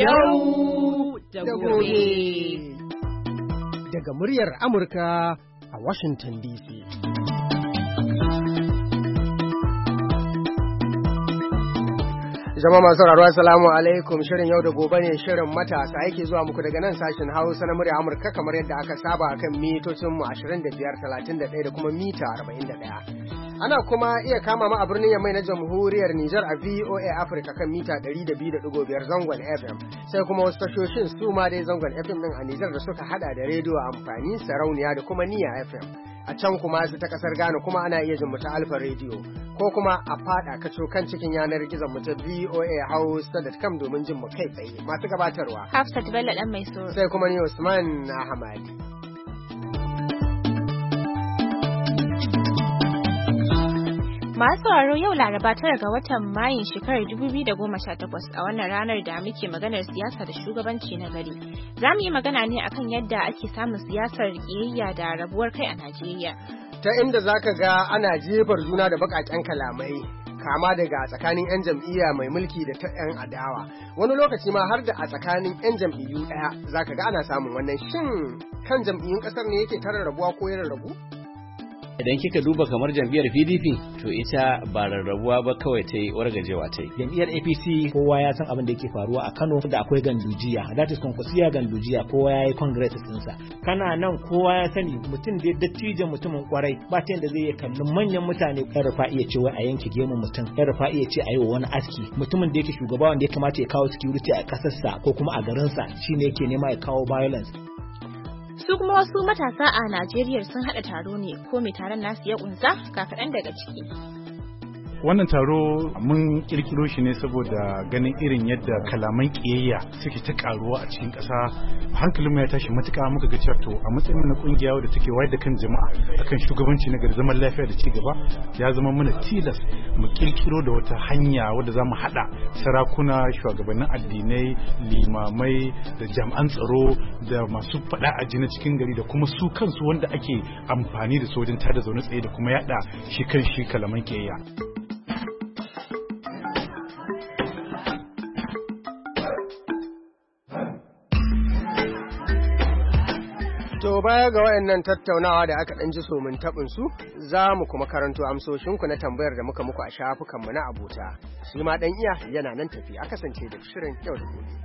Yau da gobe. Daga muryar Amurka a Washington DC. Jama'a masu sauraro assalamu alaikum, shirin yau da gobe ne, shirin matasa yake zuwa muku daga nan sashen Hausa na murya Amurka kamar yadda aka saba akan mitocin mu 25, 31 da kuma mita 41. Ana kuma iya kama mu a birnin Yamai na Jamhuriyar Nijar a VOA Africa kan mita 102.5 zangon FM, sai kuma wasu tashoshin su ma dai zangon FM din a Nijar da suka hada da rediyo amfani, sarauniya da kuma Niyya FM. A can kuma su ta kasar Ghana kuma ana iya jin mu ta Alfa Radio ko kuma a fada kaco kan cikin yanar gizon mu ta voahausa.com domin jin mu kai tsaye. Masu gabatarwa Hafsat Bello dan mai soro, sai kuma ni Usman Ahmad. Masu sauraro yau Laraba 9 ga watan Mayun shekarar 2018 a wannan ranar da muke maganar siyasa da shugabanci na gari. Za mu yi magana ne akan yadda ake samun siyasar ƙiyayya da rabuwar kai a Najeriya. Ta inda zaka ga ana jefar juna da baƙaƙen kalamai, kama daga tsakanin 'yan jam'iyya mai mulki da ta 'yan adawa. Wani lokaci ma har da a tsakanin 'yan jam'iyyu ɗaya zaka ga ana samun wannan. Shin kan jam'iyyun ƙasar ne yake tara rabuwa ko ya rabu? Idan kika duba kamar jam'iyyar PDP to ita ba rarrabuwa ba kawai ta yi wargajewa ta yi. Jam'iyyar APC kowa ya san abin da yake faruwa a Kano da akwai gandujiya, that is konkusiya gandujiya, kowa ya yi congress ɗinsa. Kana nan kowa ya sani mutum da dattijan mutumin kwarai ba ta yadda zai kalli manyan mutane. Yan rufa iya ce wai a yanke gemun mutum, yan rufa iya ce a yi wa wani aski. Mutumin da yake shugaba wanda ya kamata ya kawo security a ƙasarsa ko kuma a garinsa shine yake nema ya kawo violence. Su kuma wasu matasa a Najeriya sun haɗa taro ne, ko mai taron nasu ya ƙunsa ga kaɗan daga ciki. Wannan taro mun kirkiro shi ne saboda ganin irin yadda kalaman kiyayya suke ta karuwa a cikin ƙasa. Hankalinmu ya tashi matuƙa, muka ga cewa to a matsayin na kungiya wadda take wayar da kan jama'a akan shugabanci na gari, zaman lafiya da cigaba, ya zama mana tilas mu kirkiro da wata hanya wadda za mu haɗa sarakuna, shugabannin addinai, limamai da jami'an tsaro da masu faɗa a ji na cikin gari da kuma su kansu wanda ake amfani da su wajen tada zaune tsaye da kuma yaɗa shi kan shi kalaman kiyayya. To baya ga wayannan tattaunawa da aka ɗan ji somin taɓin su, za mu kuma karanto amsoshinku na tambayar da muka muku a shafukanmu na abota. Shi ma ɗan iya yana nan tafi, a kasance da shirin yau da gobe.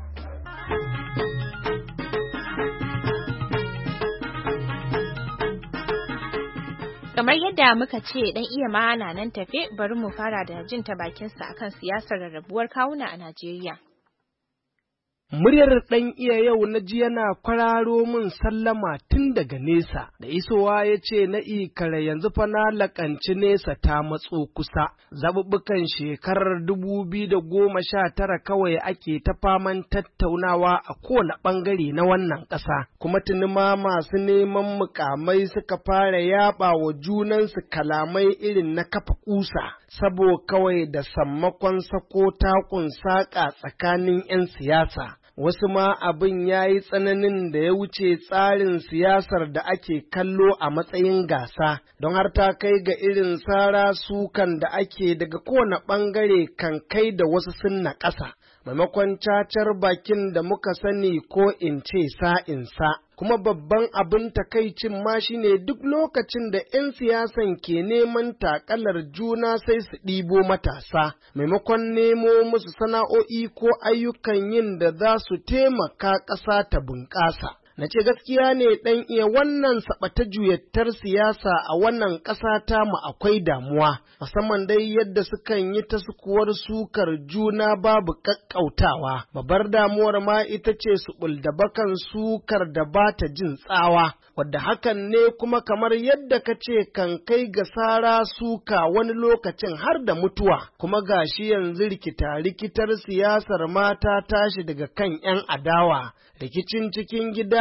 Kamar yadda muka ce ɗan iya ma na nan tafe, bari mu fara da jin ta bakinsa akan siyasar rarrabuwar kawuna a Najeriya. Muryar ɗan iya yau na ji yana kwararo min sallama tun daga nesa, da isowa ya ce na ikara yanzu fa na laƙanci nesa ta matso kusa. Zaɓuɓɓukan shekarar 2019 kawai ake ta faman tattaunawa a kowane ɓangare na wannan ƙasa, kuma tuni ma masu neman mukamai suka fara yaɓa wa junansu kalamai irin na kafa ƙusa, sabo kawai da sammakon sako takun saƙa tsakanin 'yan siyasa. Wasu ma abin ya yi tsananin da ya wuce tsarin siyasar da ake kallo a matsayin gasa, don har ta kai ga irin sara sukan da ake daga kowane ɓangare kan kai da wasu sun naƙasa, maimakon cacar bakin da muka sani ko in ce sa'insa. Kuma babban abin takaicin ma shine duk lokacin da 'yan siyasan ke neman takalar juna sai su ɗibo matasa, maimakon nemo musu sana'o'i ko ayyukan yin da za su taimaka ƙasa ta bunƙasa. Na ce gaskiya ne ɗan iya wannan saɓata juyattar siyasa a wannan ƙasa ta mu akwai damuwa, musamman dai yadda sukan yi ta sukuwar sukar juna babu ƙaƙƙautawa. Babbar damuwar ma ita ce su ɓuldabakan sukar da ba ta jin tsawa, wadda hakan ne kuma kamar yadda ka ce kan kai ga sara suka wani lokacin har da mutuwa, kuma gashi yanzu rikitar siyasar mata tashi daga kan 'yan adawa. Rikicin cikin gida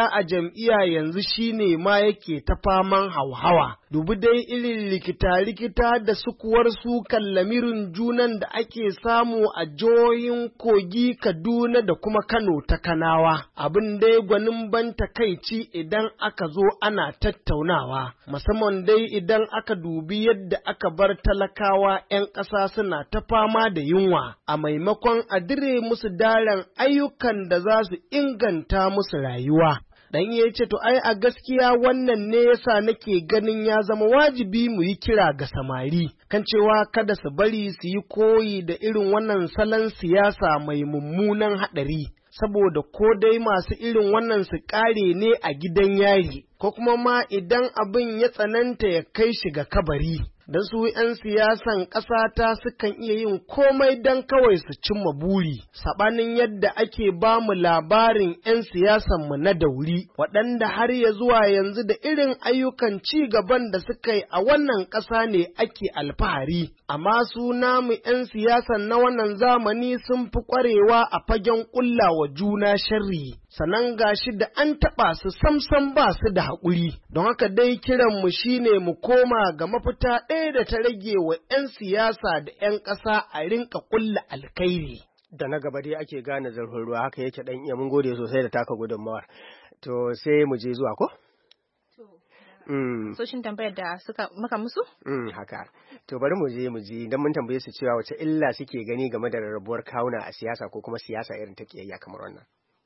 a jam'iyya yanzu shine ma yake ta faman hauhawa. Dubi dai irin likita-likita da sukuwar su lamirin junan da ake samu a jihohin Kogi, Kaduna da kuma Kano ta Kanawa. Abin dai gwanin ban takaici idan aka zo ana tattaunawa, musamman dai idan aka dubi yadda aka bar talakawa 'yan ƙasa suna ta fama da yunwa, a maimakon a dire musu daren ayyukan da za su inganta musu rayuwa. Dan ya ce to ai a gaskiya wannan ne yasa nake ganin ya zama wajibi mu yi kira ga samari kan cewa kada su bari su yi koyi da irin wannan salon siyasa mai mummunan haɗari, saboda ko dai masu irin wannan su ƙare ne a gidan yari, ko kuma ma idan abin ya tsananta ya kai shi ga kabari. Da su ‘yan siyasan ƙasata sukan iya yin komai don kawai su cimma buri, saɓanin yadda ake ba mu labarin ‘yan siyasanmu na dauri, waɗanda har ya zuwa yanzu da irin ayyukan ci gaban da suka yi a wannan ƙasa ne ake alfahari. Amma su namu ‘yan siyasan na wannan zamani sun fi ƙwarewa a fagen ƙullawa juna sharri. Sannan gashi da an taɓa su samsam ba su da haƙuri, don haka dai kiranmu shine mu koma ga mafita ɗaya da ta rage wa 'yan siyasa da 'yan ƙasa a rinka ƙulla alkhairi. Da na gaba dai ake gane zarfin ruwa, haka yake ɗan iya, mun gode sosai da taka gudunmawar. To sai mu je zuwa ko? Soshin tambayar da suka maka musu? Haka. To bari mu je don mun tambaye su cewa wace illa suke gani game da rarrabuwar kawuna a siyasa ko kuma siyasa irin ta kiyayya kamar wannan.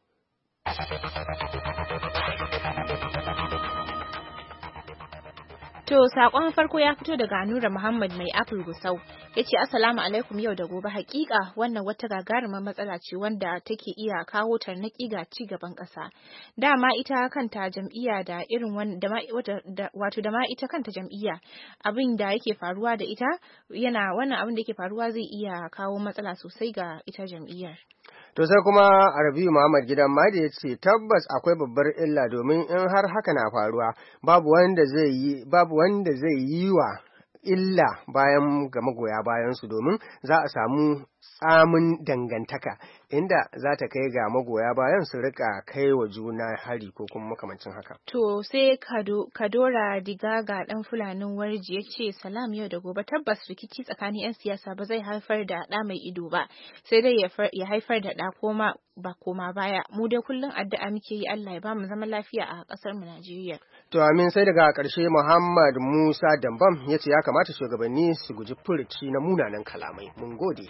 To, saƙon farko ya fito daga Nura Muhammad mai Apple Gusau. Ya ce, Assalamu alaikum yau da gobe. Hakika wannan wata gagarumar matsala ce wanda take iya kawo tarnaƙi ga ci gaban ƙasa. Dama ita kanta jam'iyya da irin wato da ma ita kanta jam'iyya abin da yake faruwa da ita wannan abin da yake faruwa zai iya kawo matsala sosai ga ita jam'iyyar. To sai kuma Rabiu Muhammad Gidan Madi ya ce tabbas akwai babbar illa domin in har haka na faruwa babu wanda zai yi wa illa bayan ga magoya bayansu, domin za a samu tsamin dangantaka inda za ta kai ga magoya bayan su rika kai wa juna hari ko kuma makamancin haka. To sai Kadora Digaga dan Fulanin Warji ya ce salam yau da gobe, tabbas rikici tsakanin 'yan siyasa ba zai haifar da ɗa mai ido ba, sai dai ya haifar da ɗa koma baya. Mu dai kullum addu'a muke yi Allah ya ba mu zaman lafiya a ƙasar mu Najeriya. To amin. Sai daga ƙarshe Muhammad Musa Dambam ya ce ya kamata shugabanni su guji furuci na munanan kalamai. Mun gode.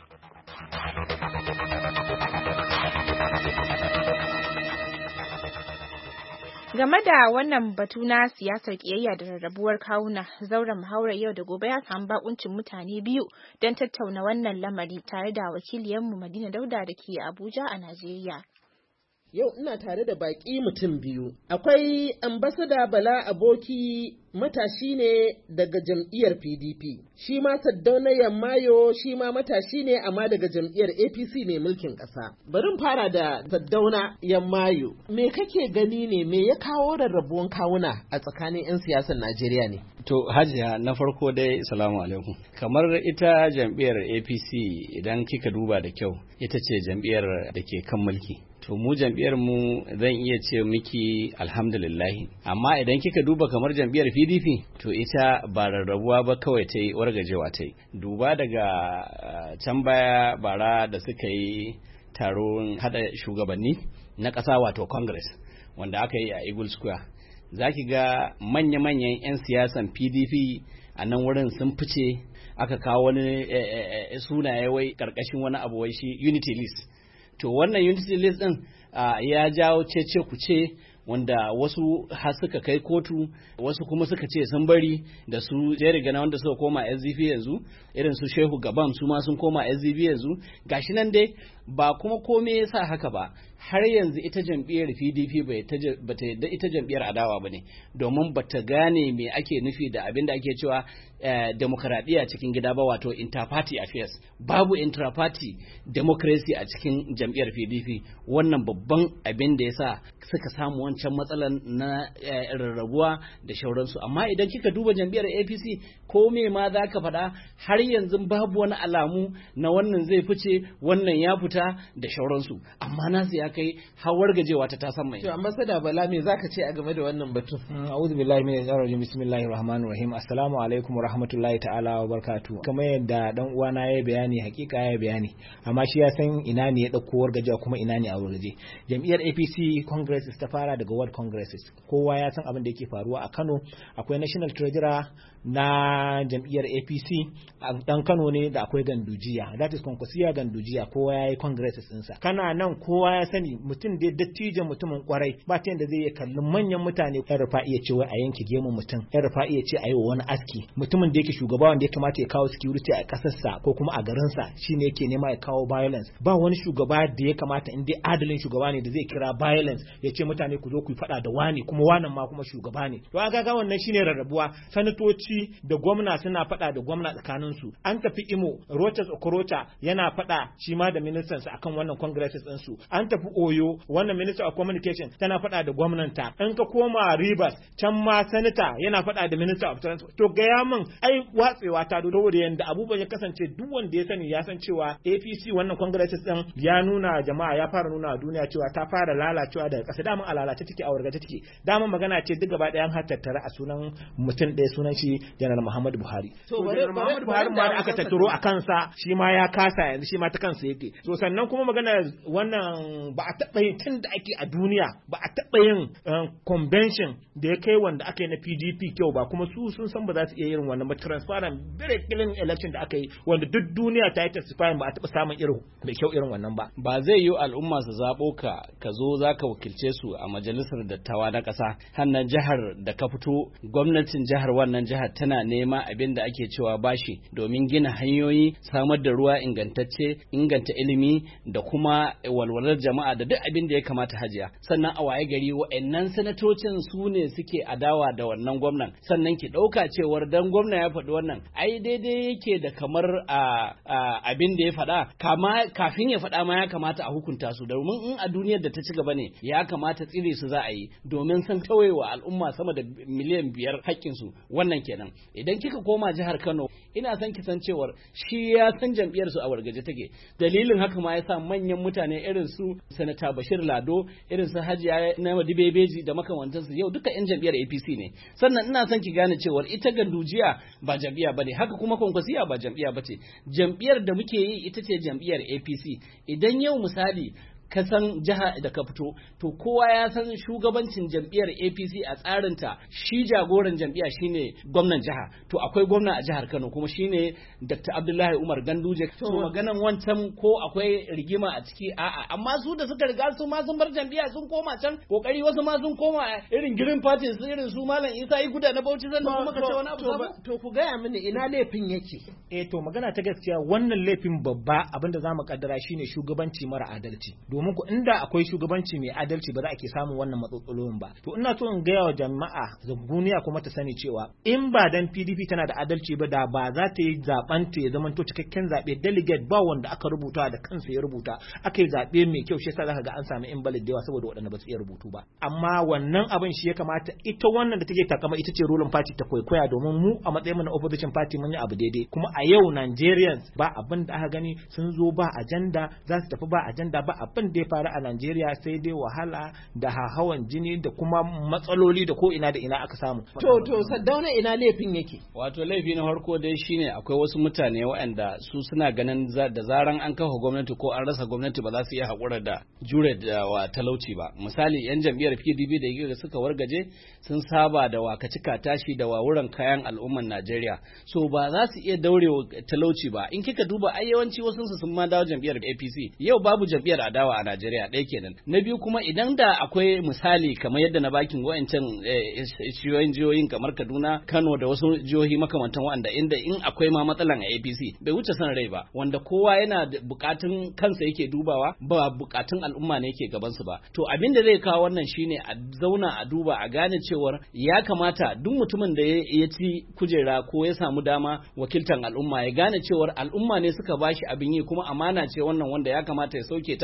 Game da wannan batu na siyasar kiyayya da rarrabuwar kawuna, zauren muhawarar yau da gobe ya samu bakuncin mutane biyu don tattauna wannan lamari tare da wakiliyarmu Madina Dauda da ke Abuja a Najeriya. Yau ina tare da baƙi mutum biyu. Akwai ambasada Bala Aboki, matashi ne daga jam'iyyar PDP. Shi ma Saddauna Yammayo shi ma matashi ne amma daga jam'iyyar APC mai mulkin ƙasa. Bari fara da Saddauna Yammayo. Me kake gani ne, me ya kawo rarrabuwan kawuna a tsakanin 'yan siyasar Najeriya ne? To Hajiya, na farko dai salamu alaikum. Kamar ita jam'iyyar APC idan kika duba da kyau, ita ce jam'iyyar da ke kan mulki. To mu jam'iyyar mu zan iya ce miki alhamdulillah, amma idan kika duba kamar jam'iyyar PDP to ita ba rarrabuwa ba kawai ta yi wargajewa ta yi. Duba daga can baya bara da suka yi taron hada shugabanni na ƙasa wato Congress wanda aka yi a Eagle Square, za ki ga manya-manyan 'yan siyasan PDP a nan wurin sun fice, aka kawo wani sunaye wai ƙarƙashin wani abu wai shi unity list. To wannan unity list din ya jawo cece kuce wanda wasu har suka kai kotu, wasu kuma suka ce sun bari, da su jeri gana wanda suka koma SDP yanzu, irin su Shehu Gabam su ma sun koma SDP yanzu. Gashi nan dai ba kuma komai yasa haka ba, har yanzu ita jam'iyyar PDP ba ta yadda ita jam'iyyar adawa ba ne, domin ba ta gane me ake nufi da abin da ake cewa demokaradiyya cikin gida ba, wato interparty affairs. Babu intraparty democracy a cikin jam'iyyar PDP. Wannan babban abin da yasa suka samu wancan matsalan na rarrabuwa da shauransu. Amma idan kika duba jam'iyyar APC, ko me ma za ka faɗa, har yanzu babu wani alamu na wannan zai fice wannan ya fita mata da shauransu, amma nasu ya kai hawar gajewa ta tasan mai. To ambassador Bala me zaka ce a game da wannan batun? A'udhu billahi minash shaitanir rajim. Bismillahir rahmanir rahim. Assalamu alaikum wa rahmatullahi ta'ala wa barakatuh. Kamar yadda dan uwana ya bayani, hakika ya bayani, amma shi ya san ina ne ya dauko wargajewa kuma ina ne a wargaje. Jam'iyyar APC Congress ta fara daga World Congresses. Kowa ya san abin da yake faruwa a Kano. Akwai National Treasurer na jam'iyyar APC dan Kano ne da akwai Gandujiya, that is Kwankwasiya Gandujiya. Kowa ya yi Congresses ɗinsa. Kana nan kowa ya sani mutum da dattijan mutumin kwarai ba ta yadda zai kallon manyan mutane. Yan rufa iya ce wai a yanke gemun mutum, yan rufa iya ce a yi wani aski. Mutumin da yake shugaba wanda ya kamata ya kawo security a ƙasarsa ko kuma a garinsa shine yake nema ya kawo violence. Ba wani shugaba da ya kamata in dai adalin shugaba ne da zai kira violence ya ce mutane ku zo ku yi faɗa da wani kuma wannan ma kuma shugaba ne. To ga wannan shine rarrabuwa. Sanatoci da gwamna suna faɗa da gwamna tsakanin su. An tafi Imo, Rochas Okorocha yana faɗa shi ma da ministansa akan wannan congresses din su. An tafi Oyo, wannan minister of communication tana faɗa da gwamnanta. In ka koma Rivers, can ma senator yana faɗa da minister of transport. To gaya min ai watsewa ta dodo da yanda abubuwan ya kasance duk wanda ya sani ya san cewa APC wannan congresses din ya nuna jama'a, ya fara nuna duniya cewa ta fara lalacewa daga ƙasa. Daman a lalace take, a wargaje take. Daman magana ce duk gaba ɗayan har tattara a sunan mutum ɗaya, sunan shi General Muhammadu Buhari. To General Muhammadu Buhari ma da aka tattaro a kansa shi ma ya kasa yanzu, shi ma ta kansa yake. So sannan kuma magana wannan ba a taɓa yin tun da ake a duniya ba a taɓa yin convention da ya kai wanda aka yi na PDP kyau ba, kuma su sun san ba za su iya yin wannan ba. Transparent very clean election da aka yi wanda duk duniya ta yi testifying, ba a taɓa samun irin mai kyau irin wannan ba. Ba zai yi al'umma su zaɓo ka zo za ka wakilce su a majalisar dattawa na ƙasa, hannan jihar da ka fito, gwamnatin jihar wannan jihar tana nema abin da ake cewa bashi domin gina hanyoyi, samar da ruwa ingantacce, inganta ilimi da kuma walwalar jama'a da duk abin da ya kamata hajiya. Sannan a waye gari wa'annan sanatocin su ne suke adawa da wannan gwamnan. Sannan ki ɗauka cewar dan gwamna ya faɗi wannan ai daidai yake da kamar abin da ya faɗa, kafin ya faɗa ma ya kamata a hukunta su, domin in a duniyar da ta ci gaba ne ya kamata tsire su za a yi domin san tawayewa al'umma sama da miliyan 5 haƙƙinsu. Wannan kenan. Idan kika koma jihar Kano, ina son ki san cewar shi ya san jam'iyyar su a wargaje take. Dalilin haka ma yasa manyan mutane irin su Sanata Bashir Lado, irin su Hajiya Namadi Bebeji da makamantansu yau duka 'yan jam'iyyar APC ne. Sannan ina son ki gane cewar ita Gandujiya ba jam'iyya bane, haka kuma Kwankwasiya ba jam'iyya bace. Jam'iyyar da muke yi ita ce jam'iyyar APC. Idan yau misali ka san jiha da ka fito, to kowa ya san shugabancin jam'iyyar APC a tsarinta, shi jagoran jam'iyya shine gwamnan jiha. To akwai gwamna a jihar Kano kuma shine Dr. Abdullahi Umar Ganduje. To maganan wancan ko akwai rigima a ciki, a'a, amma su da suka riga su ma sun bar jam'iyya sun koma can, kokari wasu ma sun koma irin Green Party, su irin su Malam Isa Iguda na Bauchi, zan kuma ka ce wani abu ba. To ku gaya mini ina laifin yake? To magana ta gaskiya wannan laifin babba abinda zamu kaddara shine shugabanci mara adalci. Domin ku inda akwai shugabanci mai adalci ba za a ke samun wannan matsalolin ba. To ina so in gaya wa jama'a duniya kuma ta sani cewa in ba dan PDP tana da adalci ba da ba za ta yi zaben ta ya zamanto cikakken zabe, delegate ba wanda aka rubuta da kansa ya rubuta, aka yi zabe mai kyau, shi yasa zaka ga an samu invalid da yawa saboda waɗanda ba su iya rubutu ba. Amma wannan abin shi ya kamata ita wannan da take takama ita ce ruling party ta kwaikwaya, domin mu a matsayin mu na opposition party mun yi abu daidai. Kuma a yau Nigerians ba abin da aka gani sun zo ba agenda, za su tafi ba agenda, ba abin da ya faru a Najeriya sai dai wahala da hawan jini da kuma matsaloli da ko ina da ina aka samu. To Saddauna ina laifin yake? Wato laifi na farko dai shine akwai wasu mutane waɗanda su suna ganin da zaran an kafa gwamnati ko an rasa gwamnati ba za su iya haƙura da jure da wa talauci ba. Misali yan jam'iyyar PDP da suka wargaje sun saba da wakacika tashi da wawuran kayan al'umman Najeriya. So ba za su iya daurewa talauci ba. In kika duba ai yawanci wasu sun ma dawo jam'iyyar APC. Yau babu jam'iyyar adawa a Najeriya ɗaya kenan. Na biyu kuma idan da akwai misali kamar yadda na bakin wa'ancan jihohin kamar Kaduna, Kano da wasu jihohi makamantan wa'anda inda in akwai ma matsalan a APC bai wuce son rai ba, wanda kowa yana da bukatun kansa yake dubawa ba bukatun al'umma ne yake gaban su ba. To abin da zai kawo wannan shine a zauna a duba a gane cewar ya kamata duk mutumin da ya ci kujera ko ya samu dama wakiltan al'umma ya gane cewar al'umma ne suka bashi abin yi kuma amana ce wannan wanda ya kamata ya sauke ta lokacin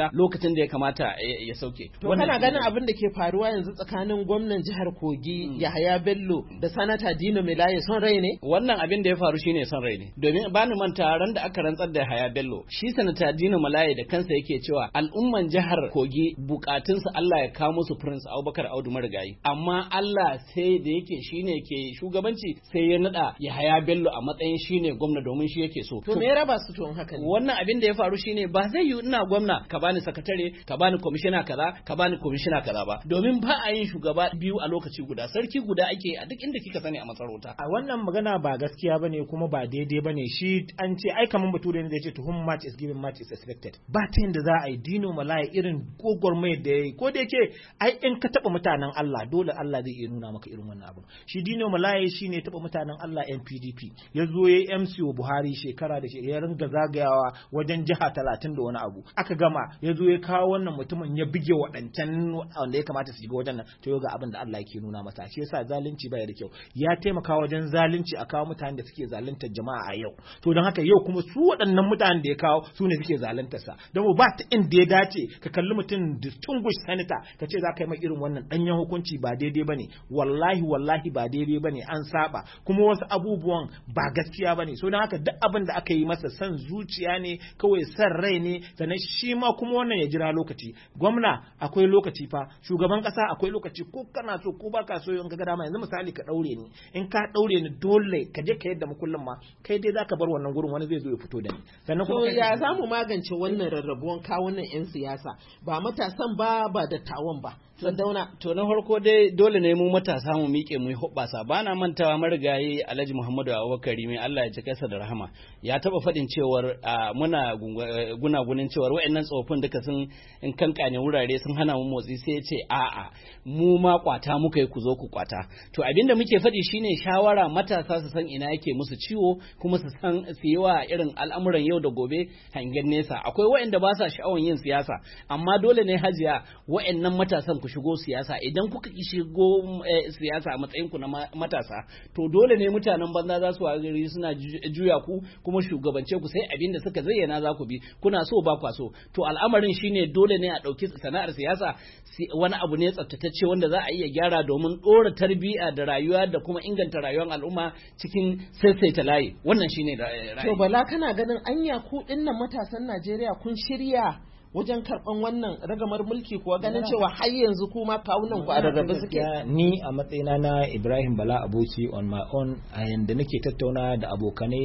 lokacin da ya kamata ya sauke. To kana ganin abin da ke faruwa yanzu tsakanin gwamnan jihar Kogi Yahaya Bello da sanata Dino Melaye son rai ne? Wannan abin da ya faru shine son rai ne. Domin ba ni manta ran da aka rantsar da Yahaya Bello, shi sanata Dino Melaye da kansa yake cewa al'umman jihar Kogi bukatunsa Allah ya kawo musu Prince Abubakar Audu Marigayi. Amma Allah sai da yake shine ke shugabanci sai ya nada Yahaya Bello a matsayin shine gwamna domin shi yake so. To me raba su to haka ne? Wannan abin da ya faru shine ba zai yi ina gwamna ka bani sakatare, ka bani kwamishina kaza, ka bani kwamishina kaza ba. Domin ba a yin shugaba biyu a lokaci guda, sarki guda ake a duk inda kika sani a masarauta. A wannan magana ba gaskiya bane kuma ba daidai bane. Shi an ce ai kaman bature ne zai ce to whom much is given much is expected. Ba ta yanda za a yi Dino Melaye irin mai da yayi, ko da yake ai in ka taba mutanen Allah dole Allah zai iya nuna maka irin wannan abu. Shi Dino Melaye shine taba mutanen Allah NPDP, ya zo yayi MCO Buhari shekara da shekara, ya ringa zagayawa wajen jiha 30 da wani abu. Aka gama ya zo ya kawo wannan mutumin ya bige waɗancan wanda ya kamata su shiga wajen nan, to ga abin da Allah yake nuna masa. Shi yasa zalunci baya da kyau, ya taimaka wajen zalunci a kawo mutanen da suke zaluntar jama'a a yau. To don haka yau kuma su waɗannan mutanen da ya kawo su ne suke zaluntar sa. Don ba ta inda ya dace ka kalli mutum distinguished senator ka ce za ka yi mai irin wannan danyen hukunci, ba daidai bane. Wallahi ba daidai bane, an saba kuma wasu abubuwan ba gaskiya bane. So don haka duk abin da aka yi masa san zuciya ne, kawai san rai ne. Sannan shi ma kuma wannan ya jira lokaci. Gwamna akwai lokaci fa, shugaban kasa akwai lokaci, ko kana so ko baka so. In ka ga dama yanzu misali ka daure ni, in ka daure ni dole ka je ka yadda mukullin ma kai dai zaka bar wannan gurin, wani zai zo ya fito da ni. Sannan kuma ya zamu magance wannan rarrabuwan kawunan yan siyasa, ba matasan ba dattawan ba. Sandauna, to na farko dai dole ne mu matasa mu miƙe mu yi hoɓɓasa. Ba na mantawa marigayi Alhaji Muhammadu Abubakar mai Allah ya ci kansa da rahama, ya taba faɗin cewar muna gunagunin cewar wa'annan tsofin duka sun in kankane wurare sun hana mu motsi, sai ya ce a'a mu ma kwata muka yi, ku zo ku kwata. To abinda muke faɗi shine shawara matasa su san ina yake musu ciwo, kuma su san su yi wa irin al'amuran yau da gobe hangen nesa. Akwai wa'anda ba sa sha'awan yin siyasa, amma dole ne hajiya wa'annan matasan ku shigo siyasa. Idan kuka ki shigo siyasa a matsayin ku na matasa, to dole ne mutanen banza za su gari suna juya ku kuma shugabance ku sai abin da suka zayyana za ku bi, kuna so ba kwa so. To al'amarin shine dole ne a ɗauki sana'ar siyasa wani abu ne tsaftatacce wanda za a iya gyara domin ɗora tarbiyya da rayuwa da kuma inganta rayuwar al'umma cikin saisaita layi. Wannan shine ra'ayi. To Bala, kana ganin anya ku dinnan matasan Najeriya kun shirya wajen karɓan wannan ragamar mulki kuwa, ganin cewa har yanzu kuma kawunan ku a rarrabe suke? Ni a matsayina na Ibrahim Bala Aboki on my own, a yanda nake tattauna da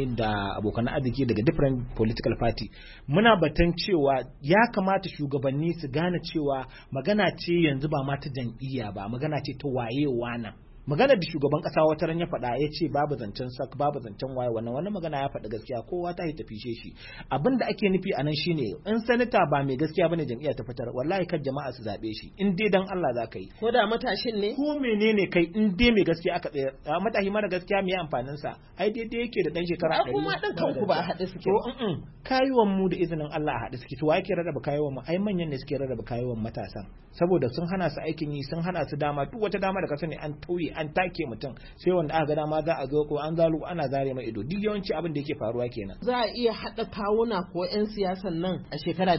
abokan arziki daga different political party, muna batun cewa ya kamata shugabanni su gane cewa magana ce yanzu ba ma ta jam'iyya ba, magana ce ta wayewa nan. Maganar da shugaban kasa wata ran ya faɗa ya ce babu zancen sak, babu zancen waye, wannan magana ya faɗi gaskiya, kowa ta yi tafishe shi. Abin da ake nufi anan shine in sanata ba mai gaskiya bane jam'iyya ta fitar, wallahi kar jama'a su zabe shi, in dai dan Allah za ka yi. Ko da matashin ne? Ko menene kai, in dai mai gaskiya aka tsaya, matashi mara gaskiya me amfanin sa? Ai daidai yake da dan shekara 100. Kuma dan kanku ba a haɗe suke. To kayuwan mu da izinin Allah a haɗe suke. To wa yake rarraba kayuwan mu? Ai manyan ne suke rarraba kayuwan matasan, saboda sun hana su aikin yi, sun hana su dama, duk wata dama da ka sani an tauye an take mutum, sai wanda aka ga dama za a zo ko an zalu ana zare mai ido. Duk yawanci abin da yake faruwa kenan. Za a iya haɗa kawuna ko 'yan siyasan nan a shekara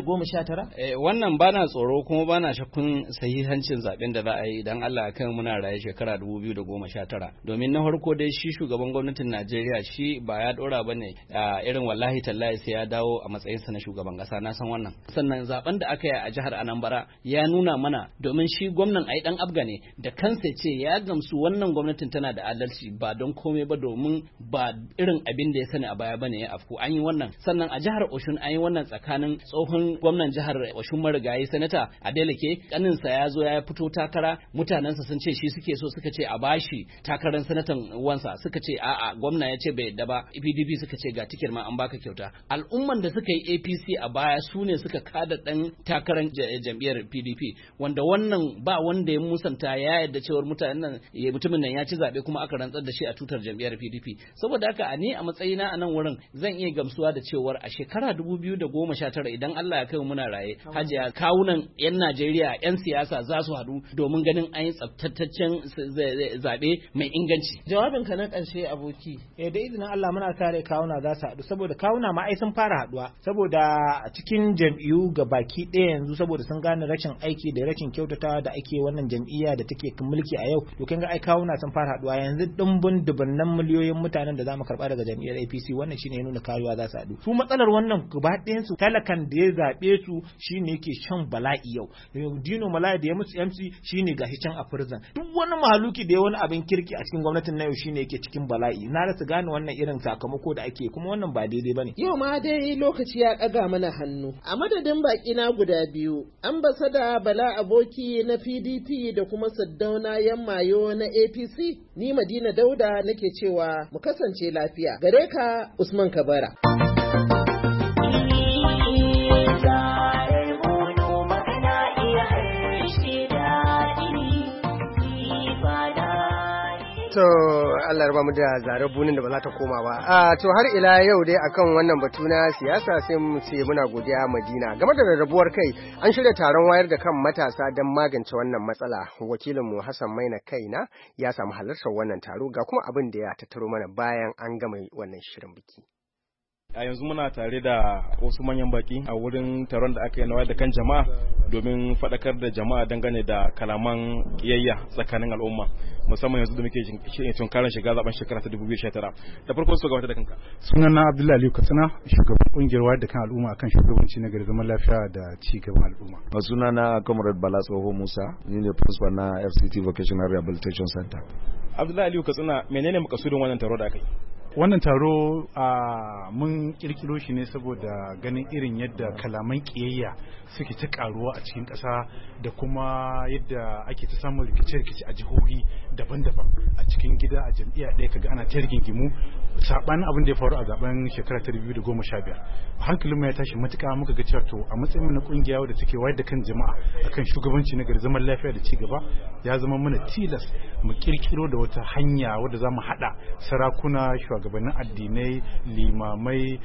2019? Wannan bana tsoro kuma bana shakkun sahihancin zaben da za a yi idan Allah ya kai muna raye shekara 2019. Domin na farko dai shi shugaban gwamnatin Najeriya shi ba ya dora bane irin wallahi tallahi sai ya dawo a matsayinsa na shugaban kasa, na san wannan. Sannan zaben da aka yi a jihar Anambra ya nuna mana, domin shi gwamnan ai dan Abga ne da kansa ce ya gamsu wannan gwamnatin tana da adalci, ba don komai ba domin ba irin abin da ya sani a baya bane ya afku. An yi wannan. Sannan a jihar Oshun an yi wannan tsakanin tsohon gwamnan jihar Oshun marigayi sanata Adeleke, kaninsa ya zo ya fito takara, mutanensa sun ce shi suke so, suka ce a bashi takarar sanatan wansa, suka ce a'a, gwamna ya ce bai yadda ba, PDP suka ce ga tikir ma an baka kyauta. Al'umman da suka yi APC a baya su ne suka kada dan takarar jam'iyyar PDP, wanda wannan ba wanda ya musanta, ya yadda cewar mutanen wannan mutumin nan ya ci zabe kuma aka rantsar da shi a tutar jam'iyyar PDP. Saboda haka ni a matsayina a nan wurin zan iya gamsuwa da cewar a shekara 2019 idan Allah ya kai muna raye hajiya kawunan 'yan Najeriya 'yan siyasa za su haɗu domin ganin an yi tsaftataccen zaɓe mai inganci. Jawabinka na ƙarshe aboki. Da izinin Allah muna kare kawuna za su haɗu saboda kawuna ma ai sun fara haɗuwa saboda a cikin jam'iyyu ga baki ɗaya yanzu saboda sun gane rashin aiki da rashin kyautatawa da ake wannan jam'iyya da take mulki a yau to kin ga ai kawuna sun fara haɗuwa yanzu dimbin dubannan miliyoyin mutanen da zamu karɓa daga jam'iyyar APC wannan shine ya nuna kariya za su haɗu. Su matsalar wannan gaba ɗayan su talakan da ya zaɓe su shine yake shan bala'i yau. Dino Malaya da ya musu MC shine gashi can a prison. Duk wani mahaluki da ya wani abin kirki a cikin gwamnatin na yau shine yake cikin bala'i. Na rasa gane wannan irin sakamako da ake kuma wannan ba daidai bane. Yau ma dai lokaci ya ɗaga mana hannu. A madadin baki na guda biyu, ambasada Bala Aboki na PDP da kuma Saddauna Yammayo na APC, ni Madina Dauda nake cewa mu kasance lafiya. Gare ka Usman Kabara. To Allah ya mu da zarar bunin da ba za ta koma ba. To har ila yau dai akan wannan batu na siyasa sai mu ce muna godiya Madina. Game da rarrabuwar kai an shirya taron wayar da kan matasa don magance wannan matsala. Wakilinmu Hassan Maina Kaina ya samu halartar wannan taro ga kuma abin da ya tattaro mana bayan an gama wannan shirin biki. A yanzu muna tare da wasu manyan baki a wurin taron da aka yi na wayar da kan jama'a domin faɗakar da jama'a dangane da kalaman kiyayya tsakanin al'umma musamman yanzu da muke tunkarin shiga zaben shekara ta 2019. Da farko su gabata da kanka. Sunana Abdullahi Aliyu Katsina, shugaban kungiyar wayar da kan al'umma akan shugabanci na gari zaman lafiya da ci gaban al'umma. Sunana Comrade Bala Tsoho Musa, ni ne principal na FCT Vocational Rehabilitation Center. Abdullahi Aliyu Katsina, menene makasudin wannan taro da aka yi? Wannan taro mun kirkiro shi ne saboda ganin irin yadda kalaman kiyayya suke ta karuwa a cikin ƙasa da kuma yadda ake ta samun rikice-rikice a jihohi daban-daban a cikin gida a jam'iyya ɗaya kaga ana ta rigingimu sabanin abin da ya faru a zaben shekara ta 2015. Hankalinmu ya tashi matuƙa muka ga cewa to a matsayin na kungiya wadda take wayar da kan jama'a akan shugabanci na gari zaman lafiya da ci gaba ya zama mana tilas mu kirkiro da wata hanya wadda za mu haɗa sarakuna shugabannin addinai limamai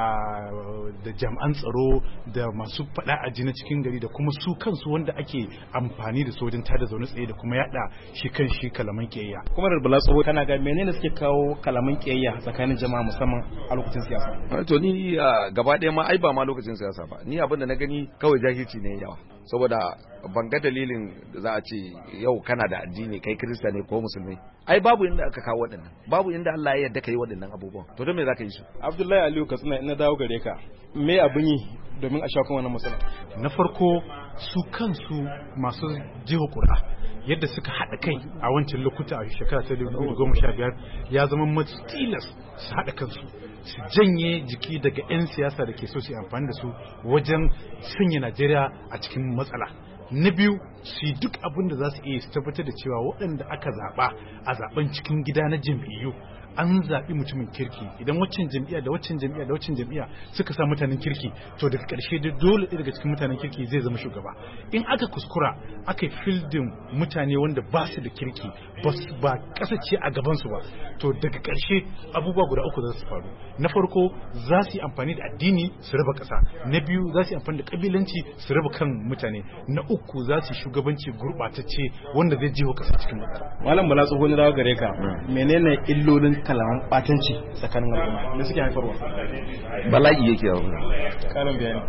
da jami'an tsaro da masu faɗa a na cikin gari da kuma su kansu wanda ake amfani da su wajen tada zaune tsaye da kuma yada shi kan shi kalaman kiyayya. Kuma da Bala Tsoho kana ga menene suke kawo kalaman kiyayya tsakanin jama'a musamman a lokacin siyasa? To ni gaba ɗaya ma ai ba ma lokacin siyasa ba, ni abin da na gani kawai jahilci ne yawa, saboda ban ga dalilin da za a ce yau kana da addini kai kirista ne ko musulmi. Ai babu inda aka kawo waɗannan, babu inda Allah ya yarda kai waɗannan abubuwan, to don me za ka yi su? Abdullahi Aliyu Katsina, ina dawo gare ka, me abin yi domin a shawo wannan matsala? Na farko su kansu masu jiho ƙura yadda suka haɗa kai a wancan lokuta a shekara ta 2015 ya zama masu tilas su haɗa kansu su janye jiki daga 'yan siyasa da ke so su amfani da su wajen sanya Najeriya a cikin matsala. Na biyu su yi duk abin da za su iya su tabbatar da cewa waɗanda aka zaɓa a zaɓen cikin gida na jam'iyyu an zaɓi mutumin kirki. Idan waccan jam'iyya da waccan jam'iyya da waccan jam'iyya suka sa mutanen kirki to daga ƙarshe da dole ɗaya daga cikin mutanen kirki zai zama shugaba. In aka kuskura aka yi fildin mutane wanda ba su da kirki ba ƙasa ce a gabansu ba to daga ƙarshe abubuwa guda uku za su faru. Na farko za su yi amfani da addini su raba ƙasa. Na biyu za su yi amfani da ƙabilanci su raba kan mutane. Na uku za su yi shugabanci gurɓatacce wanda zai jiho ƙasa cikin matsala. Malam Bala Tsoho, ni dawo gare ka, menene illolin kalaman batanci tsakanin al'umma da suke haifarwa? Bala'i yake yawo. Karin bayani.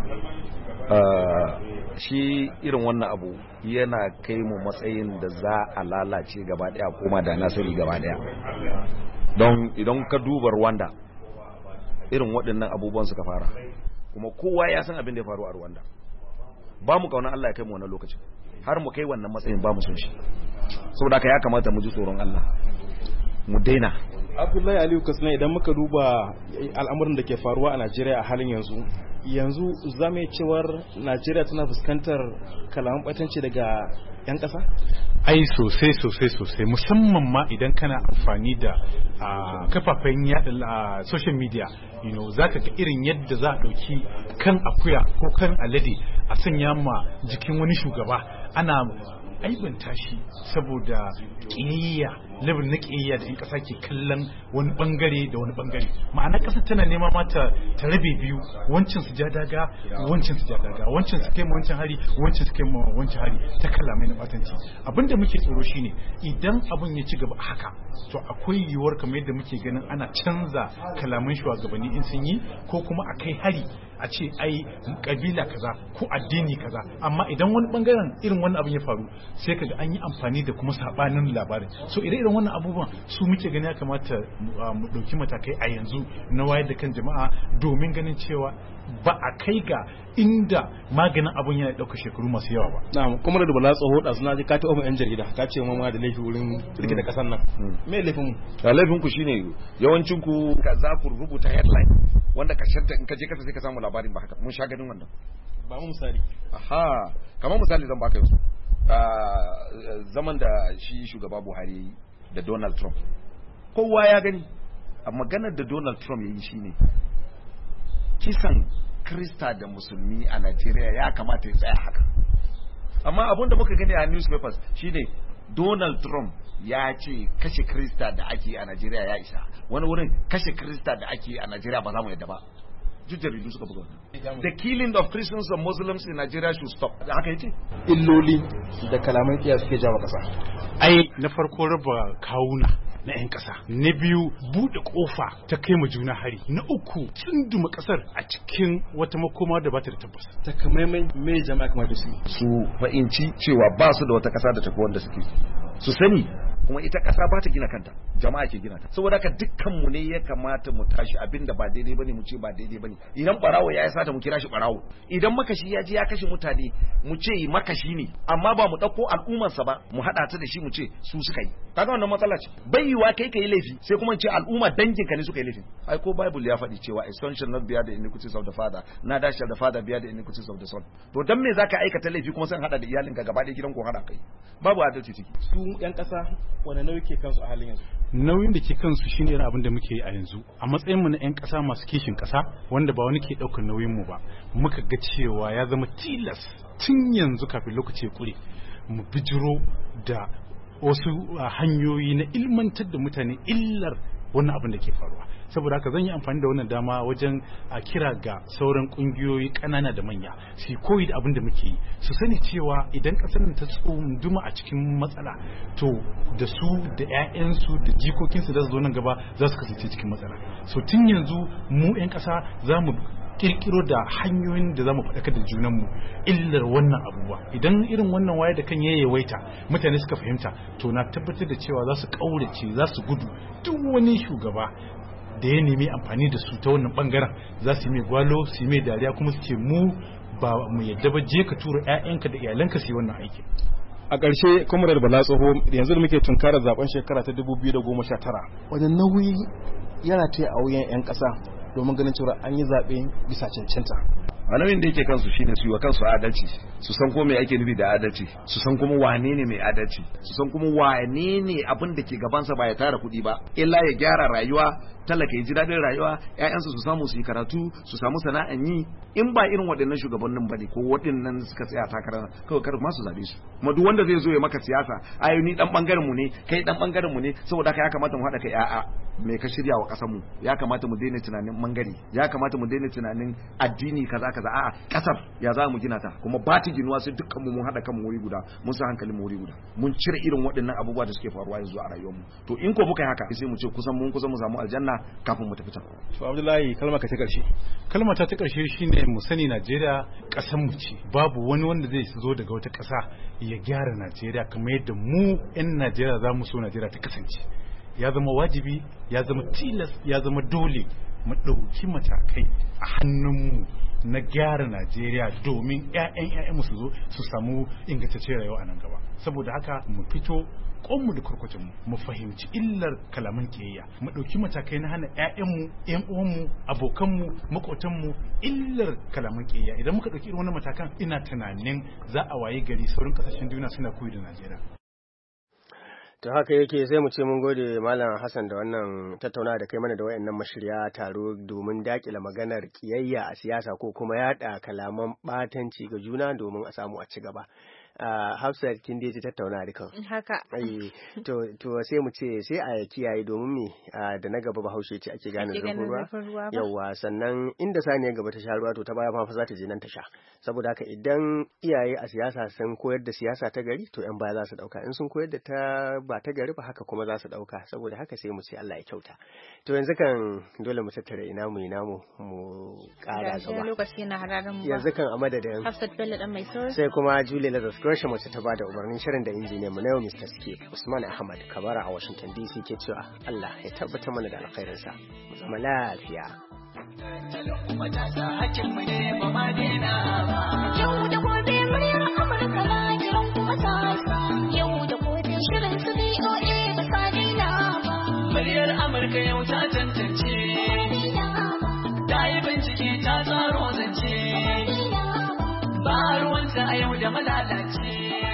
Shi irin wannan abu yana kai mu matsayin da za a lalace gaba daya koma da nasari gaba daya. Don idan ka duba Rwanda irin waɗannan abubuwan suka fara kuma kowa ya san abin da ya faru a Rwanda. Ba mu kauna Allah ya kai mu wannan lokacin har mu kai wannan matsayin ba mu son shi. Saboda haka ya kamata mu ji tsoron Allah mu daina. Abdullahi Aliyu Katsina, idan muka duba al'amuran da ke faruwa a Najeriya a halin yanzu za mu yi cewar Najeriya tana fuskantar kalaman batanci daga 'yan ƙasa? Ai sosai musamman ma idan kana amfani da kafafen yada social media, za ka ga irin yadda za a ɗauki kan akuya ko kan alade a sanya ma jikin wani shugaba ana aibanta shi saboda ƙiyayya level na ƙiyayya da 'yan ƙasa ke kallon wani bangare da wani bangare. Ma'ana ƙasar tana nema mata ta rabe biyu, wancan su ja daga, wancan su ja daga, wancan su kai ma wancan hari, wancan su kai ma wancan hari, ta kalamai na batanci. Abinda muke tsoro shine idan abin ya ci gaba haka, to akwai yiwuwar kamar yadda muke ganin ana canza kalaman shugabanni in sun yi, ko kuma a kai hari a ce ai kabila kaza ko addini kaza. Amma idan wani bangaren irin wannan abin ya faru, sai kaga an yi amfani da kuma sabanin labarin. So idan wannan abubuwan su muke gani ya kamata mu dauki matakai a yanzu na wayar da kan jama'a domin ganin cewa ba a kai ga inda maganin abun yana dauka shekaru masu yawa ba. Na'am, kuma da bala tsoho da suna ji ka taɓa yan jarida ka ce ma da laifi wurin rike da kasan nan. Me laifin mu? Laifin ku shine yawancin ku za ku rubuta headline wanda karshen ta in ka je kasa sai ka samu labarin ba haka. Mun sha ganin wannan. Ba mu misali. Aha, kamar misali zan baka yanzu. Zaman da shi shugaba Buhari da Donald Trump, kowa ya gani. A maganar da Donald Trump ya yi shine kisan Krista da Musulmi a Najeriya ya kamata ya tsaya haka. Amma abin da muka gani a newspapers shine Donald Trump ya ce kashe Krista da ake a Najeriya ya isa. Wani wurin kashe Krista da ake a Najeriya ba za mu yadda ba. Jaridu suka buga wannan. The killing of Christians and Muslims in Nigeria should stop. Da haka yace illoli da kalaman kiyaye suke jawo kasa. Ai na farko raba kawuna na 'yan ƙasa, na biyu buɗe ƙofa ta kai ma juna hari, na uku tsunduma ƙasar a cikin wata makoma da ba ta da tabbas. Takamaiman me jama'a kamar da su fahimci cewa ba su da wata ƙasa da tafi wanda suke su sani, kuma ita ƙasa ba ta gina kanta, jama'a ke gina ta. Saboda haka dukkan mu ne ya kamata mu tashi abinda ba daidai bane mu ce ba daidai bane. Idan barawo ya sata mu kira shi barawo, idan makashi ya je ya kashe mutane mu ce makashi ne, amma ba mu dauko al'ummar sa ba mu hada ta da shi mu ce su suka yi. Kaga wannan matsala ce. Bai yiwa kai kai laifi sai kuma ce al'umma dangin ka ne suka yi laifin. Ai ko Bible ya faɗi cewa a son shall not bear the iniquities of the father, neither shall the father bear the iniquities of the son. To dan me zaka aikata laifi kuma san hada da iyalinka gaba ɗaya gidan ko hada kai? Babu adalci ciki. Su 'yan ƙasa wani nauyi ke kansu a halin yanzu? Nauyin da ke kansu shine irin abin da muke yi a yanzu a matsayin mu na 'yan ƙasa masu kishin ƙasa, wanda ba wani ke ɗaukar nauyin mu ba. Muka ga cewa ya zama tilas tun yanzu kafin lokaci ya kure mu bijiro da wasu hanyoyi na ilmantar da mutane illar wannan abin da ke faruwa. Saboda haka zan yi amfani da wannan dama wajen a kira ga sauran kungiyoyi ƙanana da manya su koyi da abin da muke yi, su sani cewa idan ƙasar ta tsunduma a cikin matsala, to da su da 'ya'yansu da jikokinsu da su zo nan gaba za su kasance cikin matsala. So tun yanzu mu 'yan ƙasa za mu kirkiro da hanyoyin da za mu faɗakar da junanmu illar wannan abubuwa. Idan irin wannan wayar da kan yawaita mutane suka fahimta, to na tabbatar da cewa za su ƙaurace, za su gudu. Duk wani shugaba da ya nemi amfani da su ta wannan bangaren za su yi mai gwalo, su yi mai dariya, kuma su ce mu ba mu yadda ba, je ka tura 'ya'yanka da iyalanka su yi wannan aikin. A ƙarshe, Comrade Bala Tsoho, yanzu da muke tunkarar zaben shekara ta 2019, wajen nauyi yana ta a wuyan 'yan ƙasa domin ganin cewa an yi zaɓe bisa cancanta. Alamin da yake kansu shine su yi wa kansu adalci, su san ko me ake nufi da adalci, su san kuma wane ne mai adalci, su san kuma wane ne abin da ke gabansa ba ya tara kuɗi ba, illa ya gyara rayuwa, talaka ya ji daɗin rayuwa, ƴaƴansu su samu su yi karatu, su samu sana'an yi. In ba irin waɗannan shugabannin bane ko waɗannan suka tsaya takara, kawai kar ma su zabe su. Kuma duk wanda zai zo ya maka siyasa, ayo ni dan bangaren mu ne, kai dan bangaren mu ne, saboda haka ya kamata mu haɗa kai. A'a, me ka shirya wa ƙasar mu? Ya kamata mu daina tunanin mangare, ya kamata mu daina tunanin addini kaza kaza. A'a, ƙasar ya za mu gina ta, kuma ba ta ginuwa sai dukkan mu mun haɗa kan mu wuri guda, mun sa hankalin mu wuri guda, mun cire irin waɗannan abubuwa da suke faruwa yanzu a rayuwar mu. To in ko muka yi haka sai mu ce kusan mu samu aljanna kafin mu tafi ta. To Abdullahi, kalmar ka ta ƙarshe. Kalmar ta ƙarshe shine mu sani Najeriya ƙasar mu ce. Babu wani wanda zai zo daga wata ƙasa ya gyara Najeriya kamar yadda mu 'yan Najeriya za mu so Najeriya ta kasance. Ya zama wajibi, ya zama tilas, ya zama dole mu ɗauki matakai a hannunmu na gyara Najeriya domin 'ya'yanmu su zo su samu ingantaccen rayuwa a nan gaba. Saboda haka mu fito kwanmu da kurkutunmu mu fahimci illar kalaman kiyayya, mu ɗauki matakai na hana 'ya'yanmu, 'yan uwanmu, abokanmu, maƙotanmu illar kalaman kiyayya. Idan muka ɗauki irin wannan matakan, ina tunanin za a waye gari sauran ƙasashen duniya suna koyi da Najeriya. To haka yake, sai mu ce mun gode Malam Hassan da wannan tattaunawa da kai mana da wayannan mashirya taro domin dakile maganar kiyayya a siyasa ko kuma yada kalaman batanci ga juna domin a samu a ci gaba. Hafsat kin dai tattauna da kan haka to sai mu ce sai a kiyaye domin me da na gaba Bahaushe ce ake gane zurfin ruwa yawa sannan inda saniya gaba ta sha ruwa to ta baya fa za ta je nan ta sha saboda haka idan iyaye a siyasa sun koyar da siyasa ta gari to yan baya za su dauka in sun koyar da ta ba ta gari ba haka kuma za su dauka saboda haka sai mu ce Allah ya kyauta to yanzu kan dole mu tattara ina mu kara gaba lokaci na hararin mu yanzu kan a madadin Hafsat Bello dan mai sauri sai kuma Julie Lazarus Gresham wacce ta bada umarnin shirin da injiniyan mu na yau Mr. Skip Usman Ahmad Kabara a Washington DC ke cewa Allah ya tabbatar mana da alkhairinsa mu zama lafiya yau da gobe muryar Amurka na kiran kuma sasa yau da gobe shirin su BOA da sadina muryar Amurka yau ta tantance ta yi bincike ta tsaro zance ba ruwanta a yau da malalace